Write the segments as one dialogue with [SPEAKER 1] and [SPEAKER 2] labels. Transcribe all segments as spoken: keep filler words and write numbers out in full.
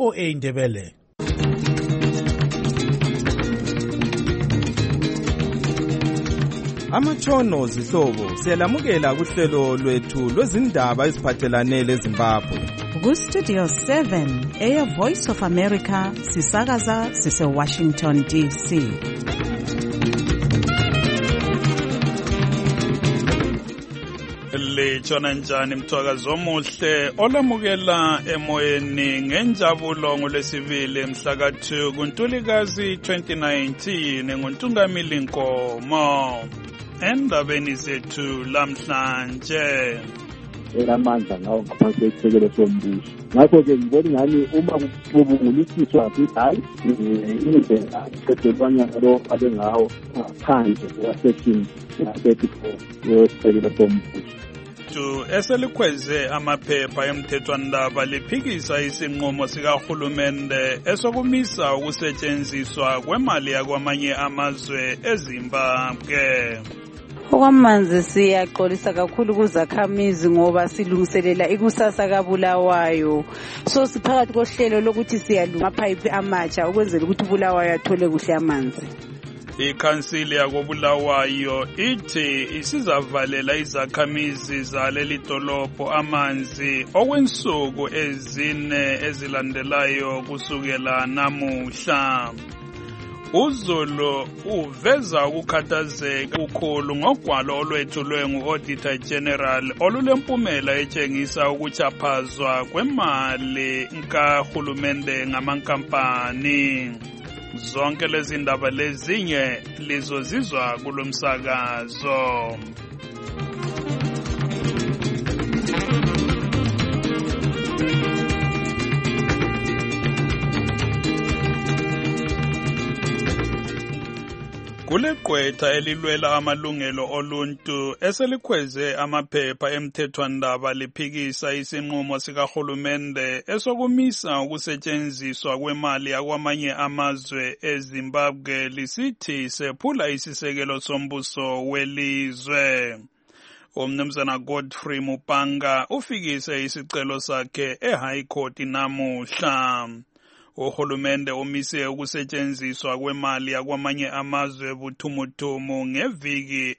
[SPEAKER 1] O A Ndebele.
[SPEAKER 2] Amatshono zihlobo siyalamukela kuhlelo lwethu lwezindaba eziphathelane leZimbabwe.
[SPEAKER 3] Ku Studio seven, Air Voice of America, sisakaza sise Washington D C.
[SPEAKER 4] Litshona njani mthwakazi omuhle olamukela emoyeni ngenjabulo ngolwesibili mhla ka two kuNtulikazi twenty nineteen nguNtungamili Nkomo. Endabeni zethu lamhlanje
[SPEAKER 5] elamandla ngawo ngaphansi kwesisekelo sombuso. Ngakho-ke ngibona ingani uma kubungulisiswa hayi indlela esetshenziswa lo abe ngawo ngaphandle kwa-section thirty-four yesisekelo sombuso.
[SPEAKER 4] Eselikhweze amaphepha emthethwandaba liphikisa isinqumo sikahulumende esokumisa ukusetshenziswa kwemali yakwamanye amazwe eZimbabwe.
[SPEAKER 6] Okwamanzi siyaxolisa kakhulu kuzakhamizi ngoba silungiselela ikusasa kaBulawayo. So siphakathi kohlelo lokuthi siyalunga amaphayiphi amatsha ukwenzela ukuthi uBulawayo athole kuhle amanzi.
[SPEAKER 4] Ikhansili yakoBulawayo ithi isizavalela izakhamizi zaleli dolobho amanzi okwensuku ezine ezilandelayo kusukela namuhla. uZulu uveza ukukhathazeka ukukhulu ngogwalo olwethulwe ngu-Auditor General olulempumela etshengisa ukuchaphazwa kwemali kahulumende ngamankampani. Zonke lezi ndaba lezinye lizozizwa kulomsakazo. Kulegqwetha elilwela amalungelo oluntu eselikhweze amaphepha emthethwandaba liphikisa isinqumo sikahulumende esokumisa ukusetshenziswa kwemali yakwamanye amazwe eZimbabwe lisithi sephula isisekelo sombuso welizwe. Umnumzana Godfrey Mupanga ufikise isicelo sakhe eHigh Court namuhla. Uhulumende umise ukusetshenziswa kwemali yakwamanye amazwe buthumuthumu ngeviki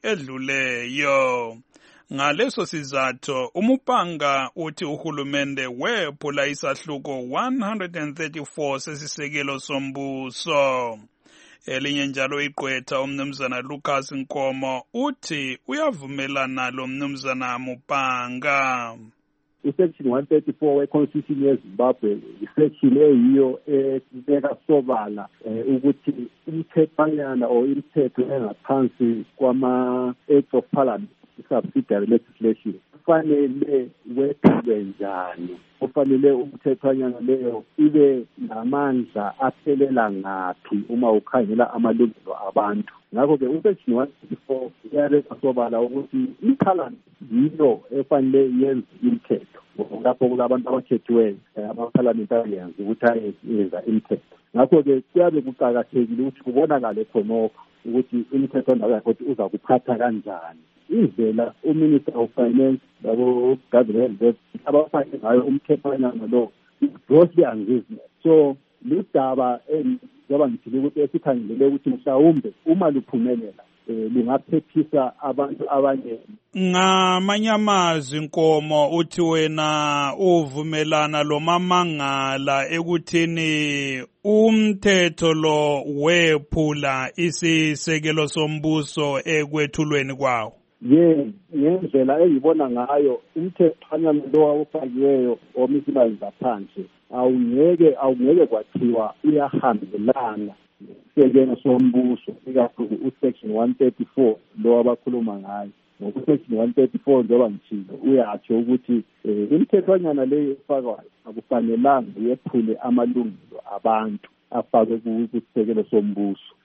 [SPEAKER 4] edluleyo. Ngaleso sizathu uMupanga uthi uhulumende wephula isahluko one thirty-four sesisekelo sombuso. Elinye njalo igqwetha umnumzana Lucas Nkomo uthi uyavumelana lo mnumzana Mupanga.
[SPEAKER 5] Section one thirty-four we-Constitution yeZimbabwe isection eyiyo ebeka sobala ukuthi umthethanyana or imithetho engaphansi kwama-Acts of Parliament, subsidiary legislation, kufanele wethulwe njani, kufanele umthethanyana leyo ibe namandla aphelela ngaphi uma ukhangela amalungelo abantu. Ngakho-ke usection one thirty-four iyabeka sobala ukuthi iParliament yiyo efanele yenze imithetho lapho kulabantu abakhethiweyo ama-parliamentarians ukuthi ayenza imithetho. Ngakho-ke kuyabe kuqakathekile ukuthi kubonakale khonokho ukuthi imithetho yakhona uza kuphatha kanjani. Indlela uMinister of Finance labo government abafake ngayo umthethonyana lo grossly unreasonable. So ludaba njengoba ngithile ukuthi esikhangelele ukuthi mhlawumbe uma luphumelela lingaphephisa abantu abaningi.
[SPEAKER 4] Ngamanye amazwi Nkomo uthi wena uvumelana lo mamangala ekuthini umthetho lo wephula isisekelo sombuso ekwethulweni kwawo.
[SPEAKER 5] Ye ngendlela engibona ngayo umthethonyana lo awufakiweyo omisima zaphansi awungeke awungeke kwathiwa uyahambelana isisekelo sombuso ikakhulu usection one thirty-four lo abakhuluma ngayo. Ngokusection one thirty-four njengoba ngithile uyatsho ukuthi imithethwanyana leyo efakwayo akufanelanga yephule amalungelo abantu afakwe kusisekelo sombuso.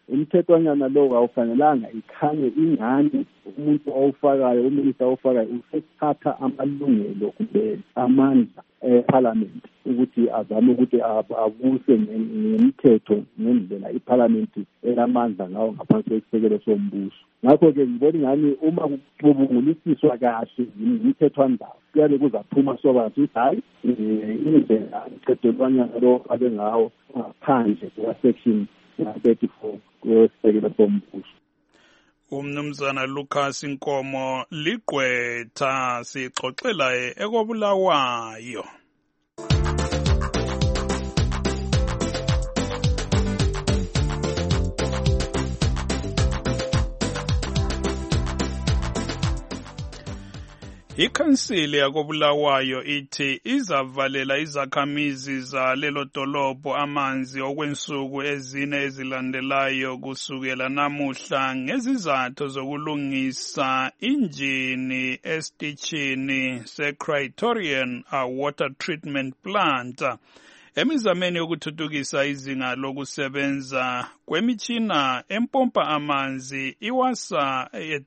[SPEAKER 5] umthethwanyana lo awufanelanga ikhanye ingane umuntu owufakayo uminister owufakayo usethatha amalungelo kumbe amandla eParliament ukuthi azame ukuthi abuse ngemithetho ngendlela iParliament elamandla ngawo ngaphansi kwesisekelo sombuso. Ngakho-ke ngibona ingani uma kubungulisiswa kahle imithethwandaba kuyabe kuzaphuma sobala ukuthi hayi indlela umthethwanyana lo abe ngawo ngaphandle kwa-section thirty-four kwesisekelo sombuso.
[SPEAKER 4] Umnumzana Lucas Nkomo ligqwetha sixoxela ekobulawayo. Ikhansili yakobulawayo ithi izavalela izakhamizi zalelo dolobho amanzi okwensuku ezine ezilandelayo kusukela namuhla ngezizathu zokulungisa injini esitishini se-Criterion Water Treatment Plant emizameni yokuthuthukisa izinga lokusebenza kwemitshina empompa amanzi iwasa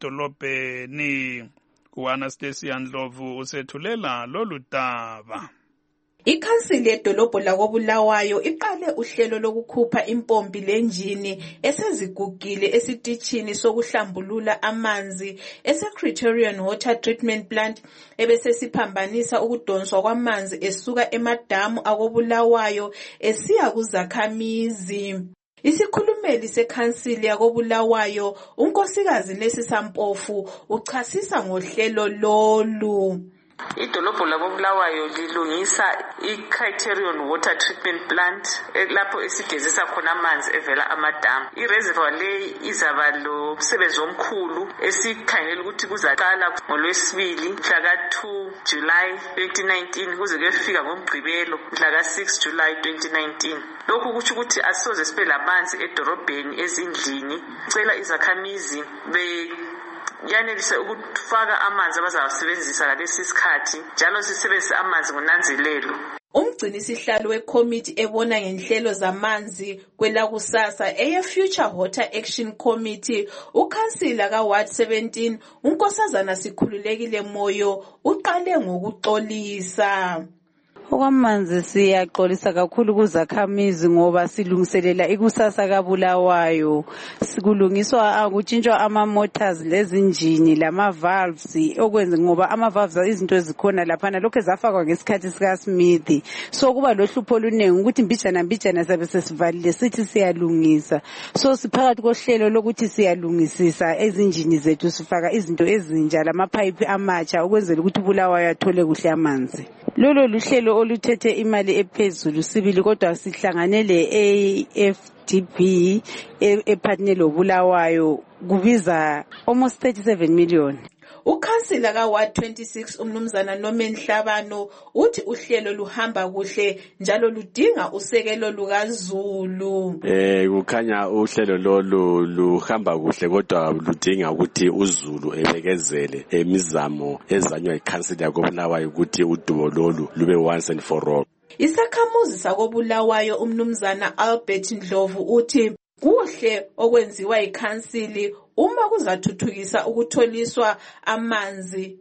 [SPEAKER 4] edolobheni. U-Anastasia Ndlovu usethulela lolu daba.
[SPEAKER 1] Ikhansili yedolobho lakobulawayo iqale uhlelo lokukhupha impompi lenjini esezigugile esitishini sokuhlambulula amanzi ese-Criterion Water Treatment Plant ebesesiphambanisa ukudonswa kwamanzi esuka emadamu akobulawayo esiya kuzakhamizi. Isikhulumeli sekhansili yakobulawayo unkosikazi Nesisa Mpofu uchasisa ngohlelo lolu.
[SPEAKER 7] Idolobho lakobulawayo lilungisa i-Criterion Water Treatment Plant lapho esigezisa khona amanzi evela amadamu. I-reservoir le izaba lomsebenzi omkhulu esikhangela ukuthi kuzaqala ngolwesibili mhla ka two July twenty nineteen kuze kuyefika ngomgqibelo mhla ka six July twenty nineteen. Lokhu kuthi ukuthi asoze sibe lamanzi edorobheni ezindlini. Cela izakhamizi be yanelise ukufaka amanzi abazawasebenzisa ngalesi sikhathi njalo sisebenzise amanzi ngonanzelelo.
[SPEAKER 1] Umgcini sihlalo wekomiti ebona ngenhlelo zamanzi kwelakusasa eye Future Water Action Committee ukhansila ka Ward seventeen unkosazana Sikhululekile Moyo uqale ngokuxolisa.
[SPEAKER 6] Okwamanzi siyaxolisa kakhulu kuzakhamizi ngoba silungiselela ikusasa kabulawayo. Sikulungiswa ukutshintshwa ama motors lezinjini lama valves okwenza ngoba ama valves izinto ezikhona lapha lokho ezafakwa ngesikhathi sika Smith. So kuba lohlupho lunengi ukuthi mbijana mbijana sabe sesivalile sithi siyalungisa. So siphakathi kohlelo lokuthi siyalungisisa ezinjini zethu sifaka izinto ezintsha lama pipe amatsha ukwenzela ukuthi ubulawayo athole kuhle amanzi. Lolo luhlelo oluthethe imali ephezulu sibili kodwa sihlanganele A F D B epartner lobulawayo kubiza almost thirty-seven million.
[SPEAKER 1] Ukhansila ka Ward twenty-six umnumzana Nomenhlabano uthi uhlelo luhamba kuhle njalo ludinga usekelo lukaZulu.
[SPEAKER 8] Eh kukhanya uhlelo lolu luhamba kuhle kodwa ludinga ukuthi uZulu ebekezele emizamo ezanywa ikhansili yakobulawayo ukuthi udubo lolu lube once and for all.
[SPEAKER 1] Isakhamuzi sakobulawayo umnumzana Albert Ndlovu uthi kuhle okwenziwa ikhansili uma kuzathuthukisa ukutholiswa amanzi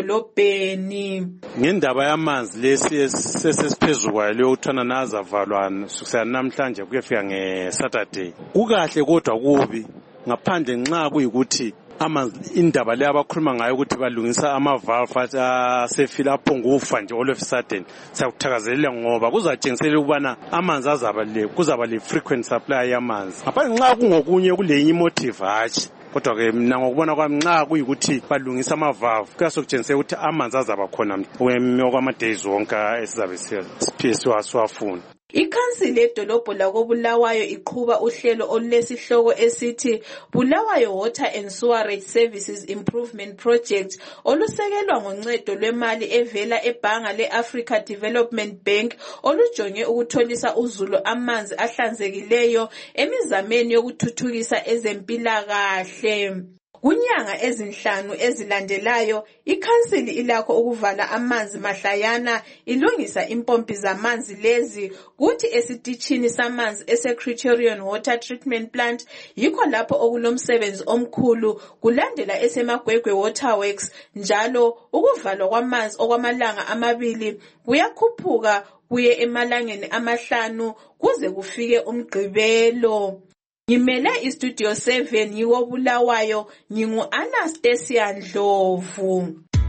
[SPEAKER 1] edolobheni.
[SPEAKER 9] Ngendaba yamanzi lesi sesesiphezulu kwayo leyokuthana nazavalwa kusukela namhlanje kuyefika ngeSaturday. Kukahle kodwa kubi ngaphandle nxa kuyikuthi amanzi indaba le abakhuluma ngayo ukuthi balungisa ama valve asefila aphonga ufa nje all of a sudden siyakuthakazelela ngoba kuzatshengisela ukubana amanzi azaba le kuzaba le frequent supply yamanzi. Ngaphandle nxa kungokunye kulenye motive hatshi kodwa ke mina ngokubona kwami nxa kuyikuthi balungisa ama valve kuyasokutshengisela ukuthi amanzi azaba khona okwama days wonke esizabe siphisiwa siwafuna.
[SPEAKER 1] Ikhansili yedolobho lakobulawayo iqhuba uhlelo olulesihloko esithi Bulawayo Water and Sewerage Services Improvement Project olusekelwa ngoncedo lwemali evela ebhanga le-Africa Development Bank olujonge ukutholisa uZulu amanzi ahlanzekileyo emizameni yokuthuthukisa ezempilakahle. Kunyanga ezinhlanu ezilandelayo, ikhansili ilakho ukuvala amanzi mahlayana ilungisa impompi zamanzi lezi, kuthi esitishini samanzi ese-Criterion Water Treatment Plant yikho lapho okulomsebenzi omkhulu, kulandela eseMagwegwe Waterworks. Njalo ukuvalwa kwamanzi okwamalanga amabili kuyakhuphuka kuye emalangeni amahlanu kuze kufike umgqibelo. Ngimele iStudio seven yiwo Bulawayo, ngingu-Anastasia Ndlovu.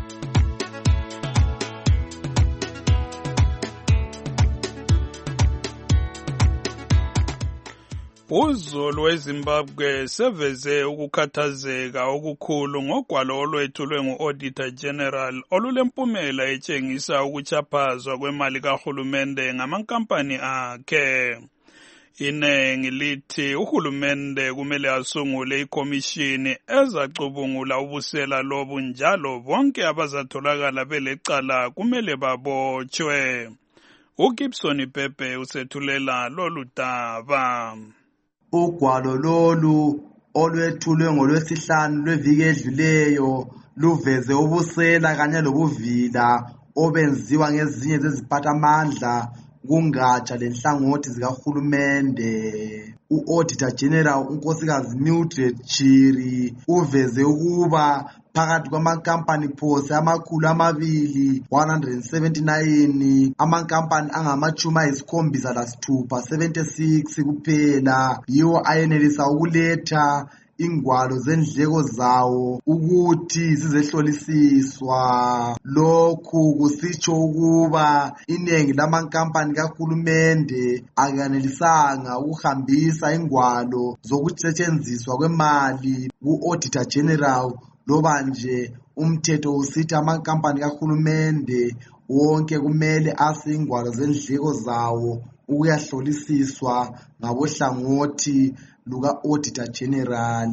[SPEAKER 4] Uzulu weZimbabwe seveze ukukhathazeka okukhulu ngogwalo olwethulwe ngu-Auditor General olulempumela etshengisa ukuchaphazwa kwemali kahulumende ngamankampani akhe. Inengi lithi uhulumende kumele asungule ikomishini ezacubungula ubusela lobu, njalo bonke abazatholakala belecala kumele babotshwe. uGibson Pepe usethulela lolu daba.
[SPEAKER 10] Ugwalo lolu olwethulwe ngolwesihlanu lweviki edluleyo luveze ubusela kanye lobuvila obenziwa ngezinye zeziphathamandla kungatsha lenhlangothi zikahulumende. U-Auditor General unkosikazi Mildred Chiri uveze ukuba phakathi kwamankampani phose amakhulu amabili one hundred seventy-nine amankampani angamachumi ayisikhombisa lasithupha seventy-six kuphela yiwo ayenelisa ukuletha ingwalo zendleko zawo ukuthi zizehlolisiswa. Lokhu kusitsho ukuba iningi lamankampani kahulumende akanelisanga ukuhambisa ingwalo zokusetshenziswa kwemali ku-Auditor General, loba nje umthetho usithi amankampani kahulumende wonke kumele ase ingwalo zendleko zawo ukuyahlolisiswa ngabohlangothi luka-Auditor General.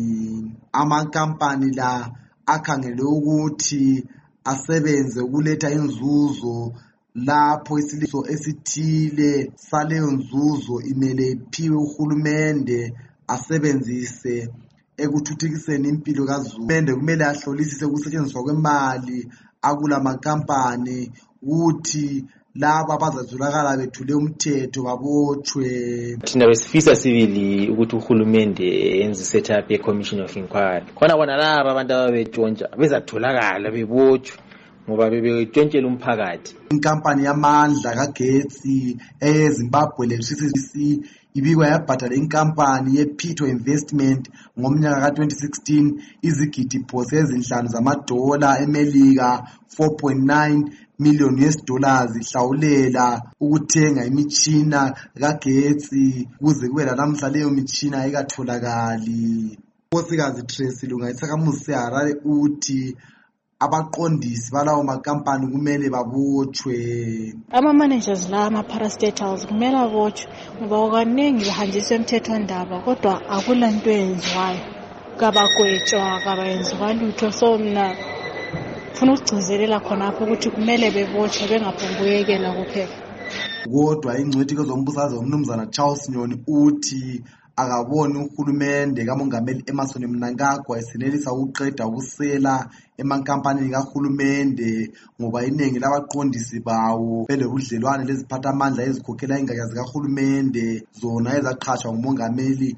[SPEAKER 10] Amankampani la akhangele ukuthi asebenze ukuletha inzuzo lapho isiliso esithile saleyo nzuzo imele iphiwe uhulumende asebenzise ekuthuthukiseni impilo kaZulu. Uhulumende kumele ahlolisise ukusetshenziswa kwemali akula mankampani ukuthi laba abazatholakala bethule umthetho babotshwe.
[SPEAKER 11] Thina besifisa sibili ukuthi uhulumende enze setup ye commission of inquiry. Khona bona laba abantu ababetshontsha bezatholakala bebotshwe ngoba bebetshontshelwa umphakathi.
[SPEAKER 10] Inkampani yamandla kagetsi eZimbabwe Electricity ibikwa yabhadala inkampani yePito Investment ngomnyaka ka twenty sixteen izigidi phose ezinhlanu zamadola eMelika four point nine million U S dollars ihlawulela ukuthenga imitshina kagetsi kuze kube lalamhla leyo mitshina ayikatholakali. Nkosikazi Tracy Lungayithakamuzi Harare uthi abaqondisi balawo makampani kumele babotshwe.
[SPEAKER 12] Ama managers la ama parastatals kumele babotshwe ngoba kaningi bahanjiswa emthethwandaba kodwa akula nto eyenziwayo, kabagwetshwa kabayenziwa lutho. So mina funa ukugcizelela khonapho ukuthi kumele bebotshwe bengaphonguyekela kuphela.
[SPEAKER 10] Kodwa ingcwethi kezombusazwe umnumzana Charles Nyoni uthi akaboni uhulumende kamongameli Emmerson Mnangagwa esenelisa ukuqeda ubusela emankampanini kahulumende ngoba iningi labaqondisi bawo belobudlelwane leziphathamandla ezikhokhela ingaka zikahulumende zona ezaqhashwa ngumongameli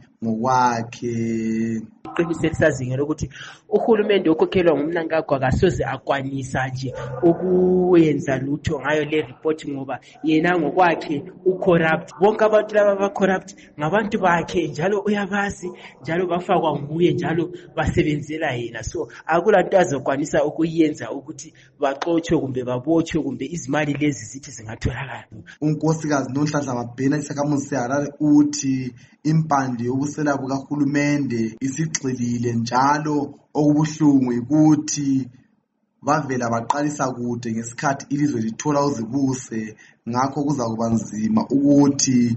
[SPEAKER 10] ngokwakhe.
[SPEAKER 13] Iqiniso elisazingela ukuthi uhulumende okhokhelwa nguMnangagwa kasoze akwanisa nje ukuyenza lutho ngayo le report ngoba yena ngokwakhe ucorrupt. Bonke abantu laba abacorrupt ngabantu bakhe njalo uyabazi, njalo bafakwa nguye, njalo basebenzela yena. So akulanto azokwanisa ukuyenza ukuthi baxotshwe kumbe babotshwe kumbe izimali lezi zithi zingatholakala.
[SPEAKER 10] Unkosikazi Nonhlanhla Mabhena Isakamuzi Harare uthi impande yobusela bukahulumende isigxilile njalo okubuhlungu ukuthi bavela baqalisa kude ngesikhathi ilizwe lithola uzibuse, ngakho kuza kuba nzima ukuthi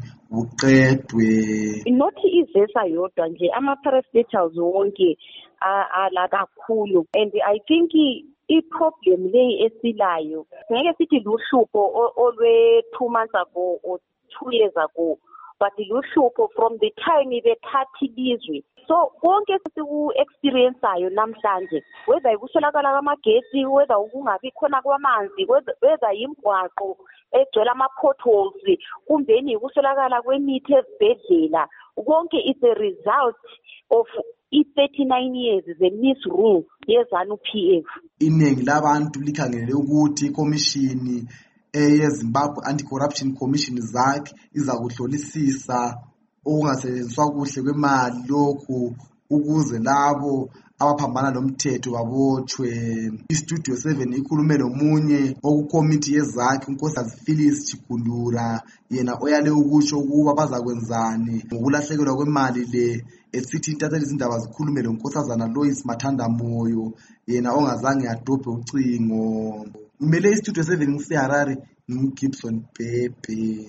[SPEAKER 10] buqedwe.
[SPEAKER 14] Nothi izesa yodwa nje ama parastatals wonke ala kakhulu, and I think i-problem leyi esilayo ngeke sithi luhlupho olwe two months ago or two years ago but luhlupho from the time bethatha ilizwe. So konke siku-experienceayo namhlanje, whether ikuswelakala kwamagesi, whether ukungabi khona kwamanzi, whether imigwaqo egcwele ama-potholes, kumbeni ikuswelakala kwemithi ezibhedlela, konke is a result of i-thirty-nine years ze-misrule ye-ZANU P F.
[SPEAKER 10] Iningi labantu likhangelele ukuthi ikomishini eyeZimbabwe Anti-Corruption Commission zakhe izakuhlolisisa okungasetshenziswa kuhle kwemali lokhu ukuze labo abaphambana nomthetho babotshwe. iStudio seven ikhulume lomunye okukomiti yezakhe uNkosikazi Phyllis Chigundura, yena oyale ukusho ukuba bazakwenzani ngokulahlekelwa kwemali le, esithi intatheli izindaba zikhulume loNkosazana Lois Mathanda Moyo, yena ongazange adobhe ucingo. Imele iStudio seven ngiseHarare, ngiGibson Bhebhe.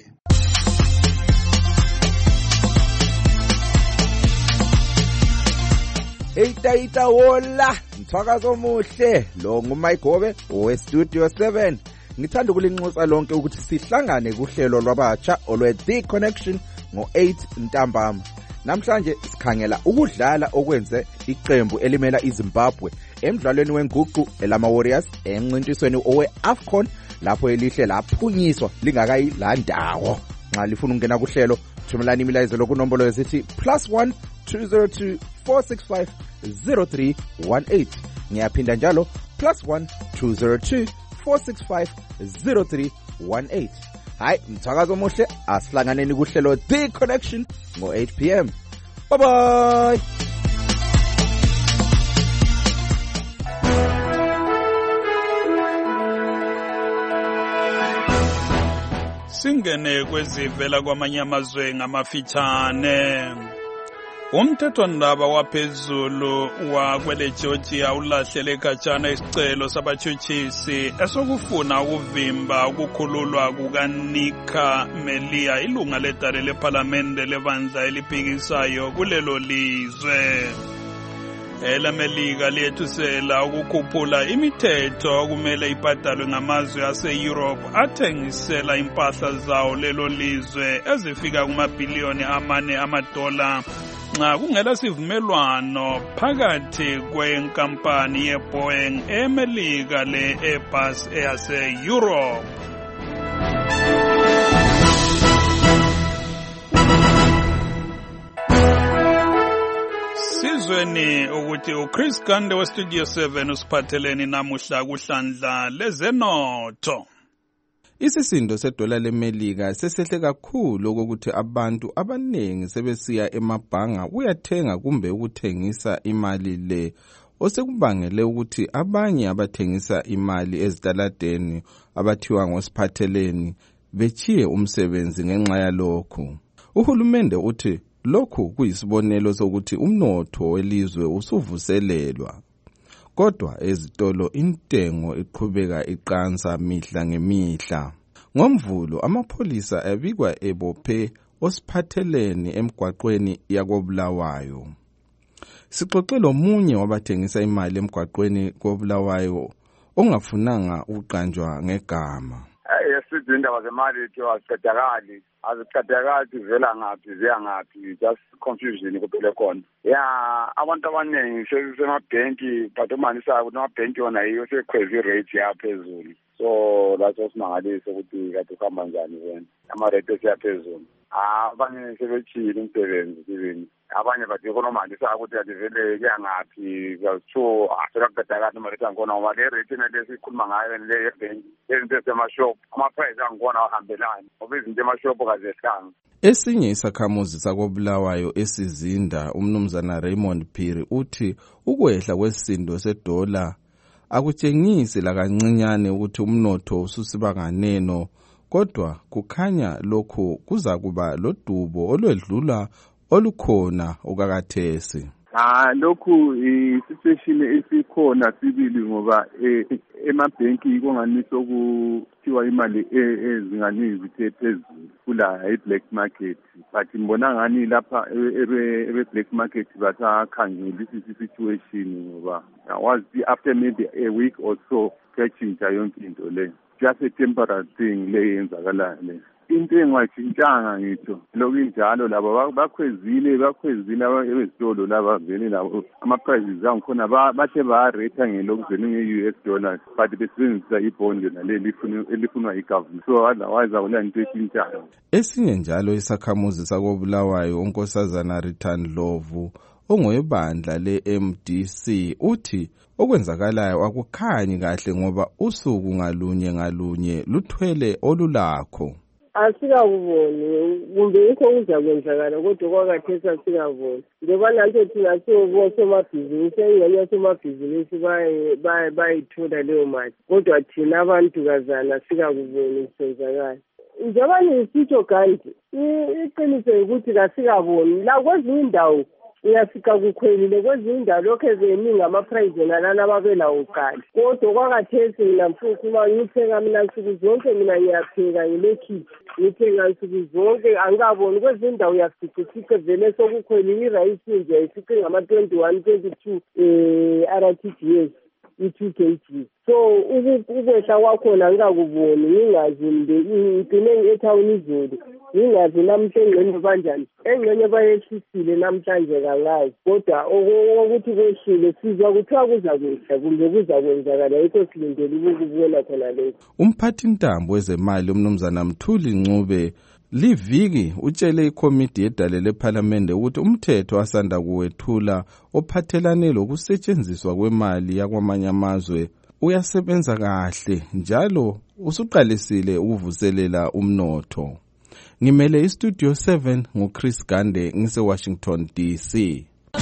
[SPEAKER 15] Eita wola, mthakazo omuhle, lo nguMayigobe weStudio seven. Ngithanda ukulinxusa lonke ukuthi sihlangane kuhlelo lwabatsha olwe The Connection ngo eight ntambama. Namhlanje sikhangela ukudlala okwenze iqembu elimela iZimbabwe emidlalweni wenguqu elama Warriors encintisweni owe AFCON lapho elihle laphunyiswa lingakayilandawo. Nxa lifuna ukungena kuhlelo, thumelani imiyalezo kunombolo yesithi plus one two zero two four six five zero three one eight. Ngiyaphinda njalo plus one two zero two four six five zero three one eight. Hayi, mthakazo omuhle, asihlanganeni kuhlelo The Connection ngo eight p m. Bye bye.
[SPEAKER 4] Singene kwezivela kwamanye amazwe ngamafitshane. Umthethwandaba waphezulu wakwele Georgia ulahlele khatshana isicelo sabatshutshisi esokufuna ukuvimba ukukhululwa kukaNika Melia, ilunga ledale lePhalamende lebandla eliphikisayo kulelo lizwe. ElaMelika liyethusela ukukhuphula imithetho okumele ibhadalwe ngamazwe ase-Europe athengisela impahla zawo lelo lizwe ezifika kumabhiliyoni amane amadola nxa kungela sivumelwano phakathi kwenkampani yeBoeing eMelika le-Airbus eyase-Europe. Sizweni ukuthi uChris Gande weStudio seven usiphatheleni namuhla kuhlandla lezenotho.
[SPEAKER 2] Isisindo sedola leMelika sesehle kakhulu ukuthi abantu abanengi sebesiya emabhanga uyathenga kumbe ukuthengisa imali le, osekubangele ukuthi abanye abathengisa imali ezitaladeni abathiwa ngosiphatheleni bechiye umsebenzi ngenxa yalokho. Uhulumende uthi lokhu kuyisibonelo sokuthi umnotho welizwe usuvuselelwa. Kodwa ezitolo intengo iqhubeka iqansa mihla ngemihla. NgoMvulo amapholisa abikwa ebophe osiphatheleni emgwaqweni yakoBulawayo. Sixoxe lomunye wabathengisa imali emgwaqweni koBulawayo ongafunanga uqanjwa ngegama.
[SPEAKER 16] Yesithi indaba zemali ethu aziqedakali aziqedakali zivela ngaphi ziya ngaphi, just confusion kuphela khona. Ya abantu abaningi sesemabhenki but umanisa ukuthi amabhenki yona yiyo sekhweza irate yaphezulu, so laso simangalise ukuthi kade kuhamba njani wena ama-rate esiyaphezulu. Abanye sebechile umsebenzi sibini, abanye bathi konomandisa ukuthi adivele kuyangaphi kuthiwo asekaqedakali amarate angkhona ngoba le rate nalesi ikhuluma ngayo le yebhenki lezinto ezisemashop ama-price angkhona awahambelani ngoba izinto emashop kazehlanga.
[SPEAKER 2] Esinye isakhamuzi sakoBulawayo esizinda umnumzana Raymond Phiri uthi ukwehla kwesisindo sedola akutshengisi lakancinyane ukuthi umnotho ususiba nganeno, kodwa kukhanya lokhu kuza kuba lodubo olwedlula olukhona okakathesi.
[SPEAKER 17] Ah lokhu i-situation esikhona sibili ngoba emabhenki konganiso kuthiwa imali ezinganingi zithe phezulu kula e-black market, but ngibona ngani lapha ebe-black market basakhangela i-situation ngoba wazi after maybe a week or so kuyachinja yonke into le, just a temporary thing le yenzakalayo le. intengo ayitshintshanga ngitho lokhu injalo labo bakhwezile bakhwezile abezitolo laba vele labo ama-prices angikhona bathe ba-rate ngelokuzweni nge-U S dollars but besebenzisa ibond naleli elifunwa yi-government so otherwise akula nto etshintshanga.
[SPEAKER 2] Esinye njalo isakhamuzi sakobulawayo unkosazana Return Ndlovu ongowebandla le-M D C uthi okwenzakalayo akukhanyi kahle ngoba usuku ngalunye ngalunye luthwele olulakho.
[SPEAKER 18] Asikakuboni kumbe yikho kuzakwenzakala kodwa kwakathesi asikaboni njengoba nanto thina siwosomabhizinisi engxenye yosomabhizinisi bayithola leyo mali kodwa thina abantukazana sikakuboni kusenzakala. Njengoba nisitsho kanti iqiniso ukuthi kasikaboni la kwezinye indawo uyafika kukhwelile kwezinye indawo lokhu ezeningi ama-price nalana ababelawo kuqala kodwa kwakathesi mina mfuthu uma ngitheka mina nsuku zonke mina ngiyapheka ngilekhithi ngithenga nsuku zonke angikaboni kwezinye indawo uyafica vele sokukhwelile irayisi nje ayifice ngama-twenty-one twenty-two um R T G S i-two K G so ukwehla kwakhona ngingakuboni ngingazi ngigcine ethawuni izolo ngingazi namhla engxenye banjani engxenye bayehlisile namhlanje kangazi kodwa okuthi kwehlile sizwa kuthiwa kuza kwehla kumbe kuza kwenzakala yikho silindele ukubona khona lokho.
[SPEAKER 2] Umphathintambo wezemali umnumzana Mthuli Ncube liviki utshele ikomiti yedale lephalamende ukuthi umthetho asanda kuwethula ophathelane lokusetshenziswa kwemali yakwamanye amazwe uyasebenza kahle njalo usuqalisile ukuvuselela umnotho. Ngimele istudio seven nguChris Gande ngise Washington D C.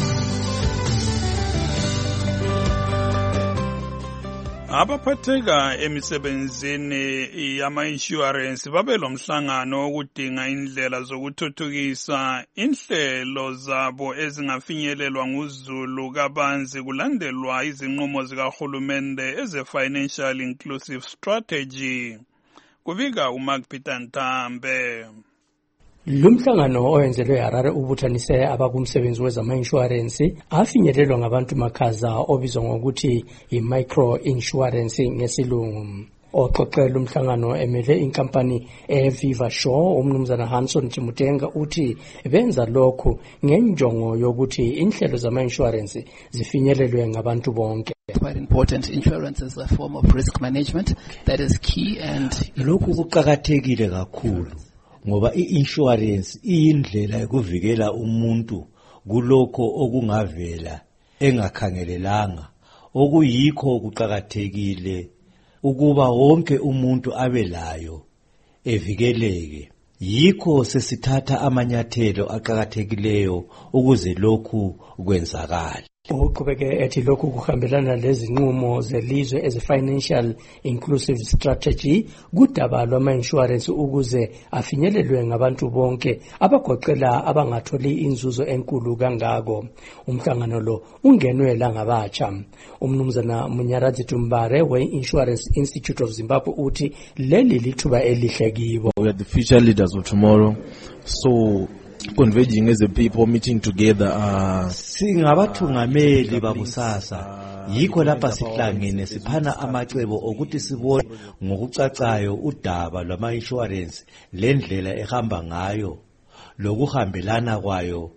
[SPEAKER 4] Abaphatheka emisebenzini yama-insurance babelomhlangano wokudinga indlela zokuthuthukisa inhlelo zabo ezingafinyelelwa nguzulu kabanzi kulandelwa izinqumo zikahulumende eze-Financial Inclusive Strategy. Kuvika uMark Peter Ntambe.
[SPEAKER 19] Lumhlangano owenzelwe Harare ubuthanise abakumsebenzi wezama-insurance afinyelelwa ngabantu makhaza obizwa ngokuthi i-micro insurance ngesilungu. Oxoxela umhlangano emele inkampani eViva Shore umnumzana Hanson Chimutenga uthi benza lokho ngenjongo yokuthi inhlelo zama-insurance zifinyelelwe ngabantu bonke.
[SPEAKER 20] Quite important. Insurance is a form of risk management that is key and
[SPEAKER 21] lokhu kuqakathekile kakhulu ngoba i-insurance iyindlela yokuvikela umuntu kulokho okungavela engakhangelelanga okuyikho kuqakathekile ukuba wonke umuntu abelayo evikeleke. Yikho sesithatha amanyathelo aqakathekileyo ukuze lokhu kwenzakale.
[SPEAKER 19] Uqhubeke ethi lokhu kuhambelana lezinqumo zelizwe eze-Financial Inclusive Strategy kudaba lwama-insurance ukuze afinyelelwe ngabantu bonke abagoqela abangatholi inzuzo enkulu kangako. Umhlangano lo ungenwela ngabatsha. Umnumzana Munyarazi Tumbare we-Insurance Institute of Zimbabwe uthi leli lithuba elihle kibo.
[SPEAKER 22] We are the future leaders of tomorrow, so converging as a people, meeting together. Uh,
[SPEAKER 21] singabathungameli bakusasa yikho lapha sihlangene siphana amacebo okuthi sibone ngokucacayo udaba lwama-insurance lendlela ehamba ngayo lokuhambelana kwayo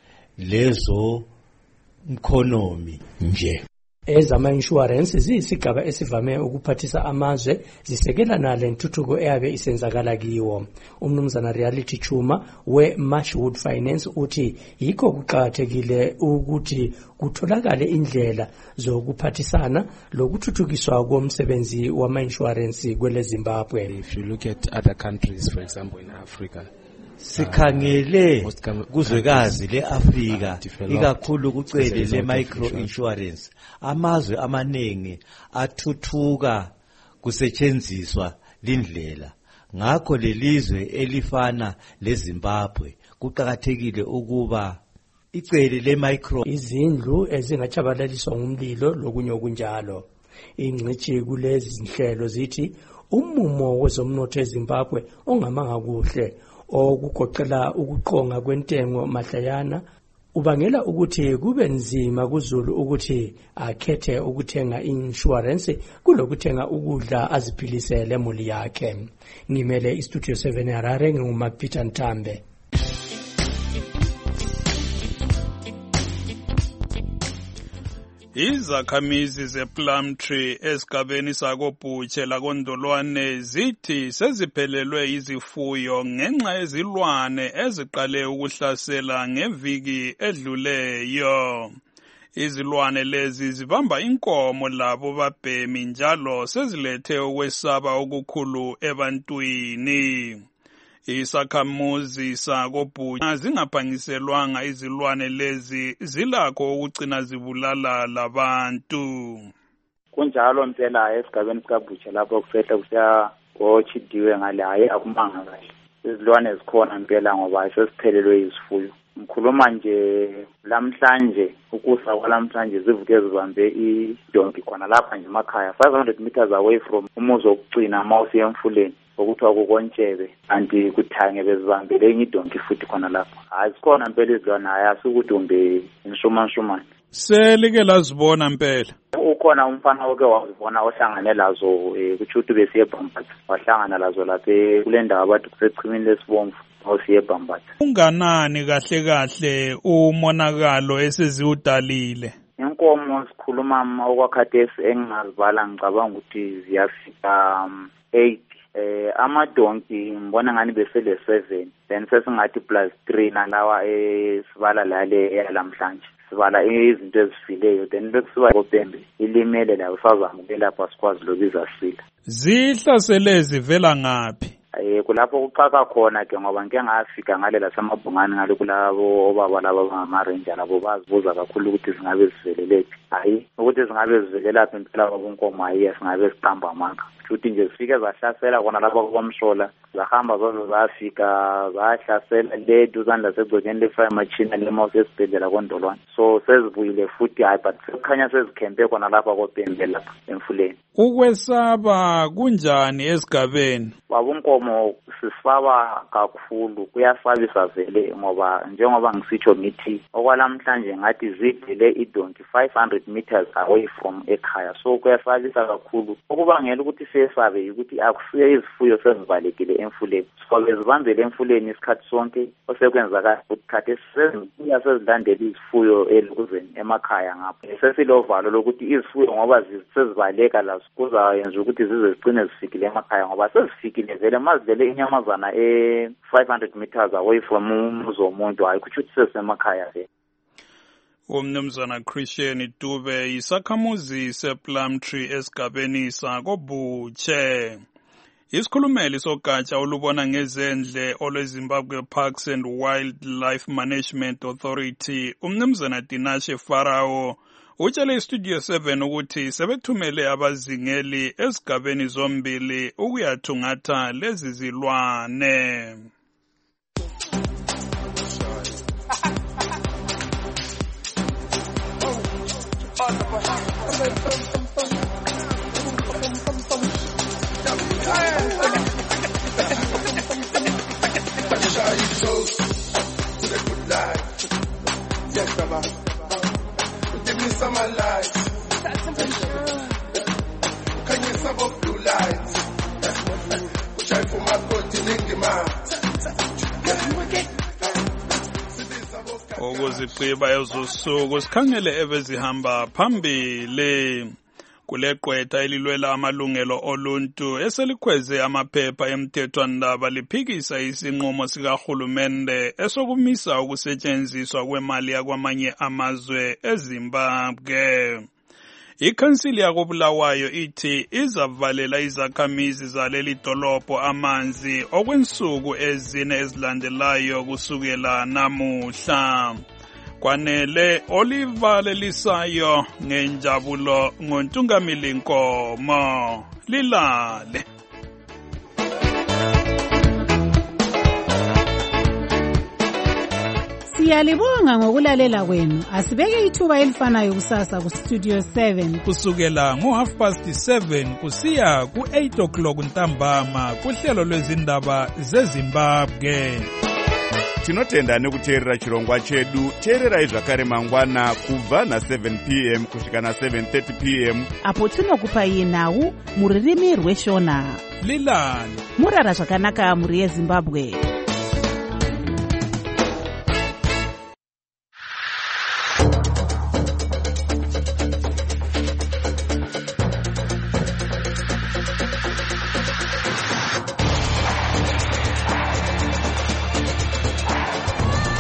[SPEAKER 21] lezo economy nje.
[SPEAKER 19] Ezama-insurance ziyisigaba esivame ukuphathisa amazwe zisekela nale ntuthuko eyabe isenzakala kiwo. Umnumzana Reality Chuma we-Marshwood Finance uthi yikho kuqakathekile ukuthi kutholakale indlela zokuphathisana lokuthuthukiswa komsebenzi wama-insurance kwele Zimbabwe.
[SPEAKER 22] If you look at other countries, for example in Africa,
[SPEAKER 21] sikhangele kuzwekazi le-Afrika ikakhulu kucele le-micro insurance amazwe amaningi athuthuka kusetshenziswa lindlela. Ngakho lelizwe elifana leZimbabwe kuqakathekile ukuba icele le-micro
[SPEAKER 19] izindlu ezingatshabalaliswa ngumlilo lokunye okunjalo. Ingcithi kulezi zinhlelo zithi umumo wezomnotho eZimbabwe ongamanga kuhle okugoqela ukuqonga kwentengo mahlayana ubangela ukuthi kube nzima kuZulu ukuthi akhethe ukuthenga insurance kulokuthenga ukudla aziphilisele emuli yakhe. Ngimele iStudio seven Harare nginguMacpeter Ntambe.
[SPEAKER 4] Izakhamizi zePlumtree esigabeni sakoBhutshe lakondolwane zithi seziphelelwe izifuyo ngenxa yezilwane eziqale ukuhlasela ngeviki edluleyo. Izilwane lezi zibamba inkomo labo babhemi njalo sezilethe ukwesaba okukhulu ebantwini. Isakhamuzi sakoBhutshe zingaphangiselwanga izilwane lezi zilakho ukugcina zibulala labantu.
[SPEAKER 3] Kunjalo mpela esigabeni sikaBhutshe lapho kusehla kusiya ngoChidiwe ngale hayi akumanga kahle. Izilwane zikhona mpela ngoba sesiphelelwe izifuyo. Ngikhuluma nje lamhlanje ukusa kwalamhlanje zivuke zibambe idonki khona lapha nje emakhaya five hundred meters away from umuzi wokugcina mawusi emfuleni okuthiwa kukontshebe anti kuthange bezibambele enye idonki futhi khona lapha. Hayi sikhona mpela izilwane hayi asukuthi umbe inshumanshumane.
[SPEAKER 4] Selike lazibona mpela.
[SPEAKER 3] Ukhona umfana oke wazibona ohlangane lazo kuthi uthi besiye Bhambatha wahlangana lazo lapha kule ndawo abathi kusechimini lesibomvu osiye Bhambatha.
[SPEAKER 4] Unganani kahle kahle umonakalo eseziudalile?
[SPEAKER 3] Inkomo sikhuluma okwakhathesi engingazibala ngicabanga ukuthi ziyafika eight. Eh amadonki ngibona ngani besele seven then sesingathi plus three nalawa esibala lale yalamhlanje sibala izinto ezifileyo then bekusiba kopembe ilimele la usazamukela lapha sikwazi lobiza sila.
[SPEAKER 4] Zihlasele zivela ngapi?
[SPEAKER 3] Eh kulapho kuxaka khona ke ngoba ngeke ngafika ngale lasemabhungani ngale kulabo obaba laba bangama ranger labo bazibuza kakhulu ukuthi zingabe zivelelaphi. Hayi ukuthi zingabe zivelelaphi impela kwabonkomo hayi singabe siqamba amanga. Futhi nje sifike zahlasela khona lapha kwamshola zahamba zozo zafika zahlasela le duzana lasegcokeni le-fire machine le-mouse esibhedlela kondolwane. So sezibuyile futhi hayi but sekukhanya sezikhempe khona lapha kopembe lapha emfuleni.
[SPEAKER 4] Ukwesaba kunjani esigabeni?
[SPEAKER 3] Babonkomo sisaba kakhulu kuyasabisa vele ngoba njengoba ngisitsho ngithi okwalamhlanje ngathi zidlele idonki five hundred meters away from ekhaya. So kuyasabisa kakhulu okubangela ukuthi sesabe ukuthi akusiye izifuyo sezivalekile emfuleni. So bezibambele emfuleni isikhathi sonke osekwenzakala ukuthi sezibuya sezilandela izifuyo elukuzeni emakhaya ngapha. Sesilovalo lokuthi izifuyo ngoba sezivaleka la kuzayenza ukuthi zize zigcine zifikile emakhaya ngoba sezifikile vele mazidlele inyamazana e five hundred meters away from umuzi womuntu hayi kuthi sesemakhaya vele.
[SPEAKER 4] Umnumzana Christian Dube isakhamuzi sePlumtree esigabeni sakoBhutshe. Isikhulumeli sogatsha olubona ngezendle olweZimbabwe Parks and Wildlife Management Authority umnumzana Dinashe Farao utshele iStudio seven ukuthi sebethumele abazingeli esigabeni zombili ukuyathungatha lezi zilwane.
[SPEAKER 5] Some lights. Can you sub up blue lights? Which I for my continent man.
[SPEAKER 4] Ukuzigqiba ezosuku sikhangele ebezihamba phambili kuleqwetha elilwela amalungelo oluntu eselikhweze amaphepha emthethwandaba liphikisa isinqumo sikahulumende esokumisa ukusetshenziswa kwemali yakwamanye amazwe eZimbabwe. Ikhansili yakoBulawayo ithi izavalela izakhamizi zaleli dolobho amanzi okwensuku ezine ezilandelayo kusukela namuhla. Kwanele olivalelisayo ngenjabulo ngontungamili Nkomo lilale.
[SPEAKER 23] Siyalibonga ngokulalela kwenu. Asibeke ithuba elifanayo kusasa ku Studio seven.
[SPEAKER 4] Kusukela ngo half past seven kusiya ku eight o'clock ntambama kuhlelo lwezindaba zeZimbabwe.
[SPEAKER 6] tinotenda nekuteerera chirongwa chedu. Teererai zvakare mangwana kubva na-seven p m kusvika na-seven thirty p m
[SPEAKER 7] apo tinokupai nhau muririmi rweshona.
[SPEAKER 4] Lilani
[SPEAKER 7] murara zvakanaka muri yeZimbabwe.